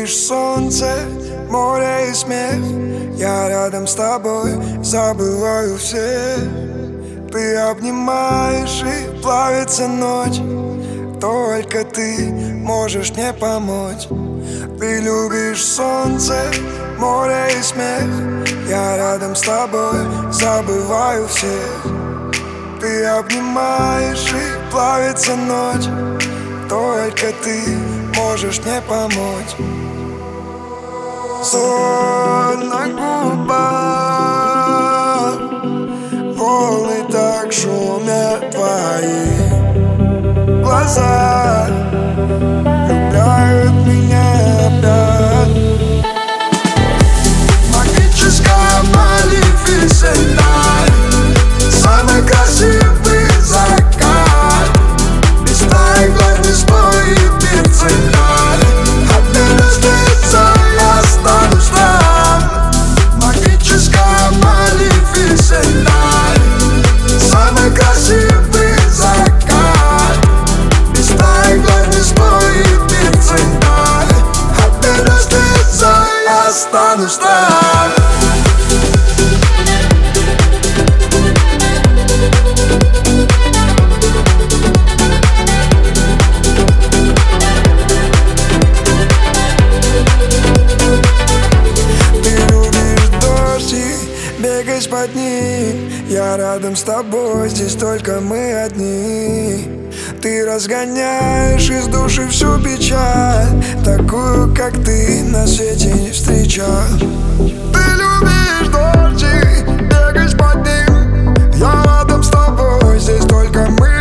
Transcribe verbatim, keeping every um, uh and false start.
любишь солнце, море и смех. Я рядом с тобой, забываю всех. Ты обнимаешь и плавится ночь. Только ты можешь мне помочь. Ты любишь солнце, море и смех. Я рядом с тобой, забываю всех. Ты обнимаешь и плавится ночь. Только ты можешь мне помочь. Соль на губах, волны так шумят твои глаза, влюбляют меня опять. Магическая Малефисента, самый красивый закат. Без твоих глаз не стоит биться даль. Отдельно здесь я останусь там. Магическая Малефисента, самый красивый закат. Без твоих глаз не стоит биться даль. Отдельно здесь я останусь там. Бегать под ним, я рядом с тобой, здесь только мы одни. Ты разгоняешь из души всю печаль, такую, как ты, на свете не встречал. Ты любишь дождик, бегать под ним, я рядом с тобой, здесь только мы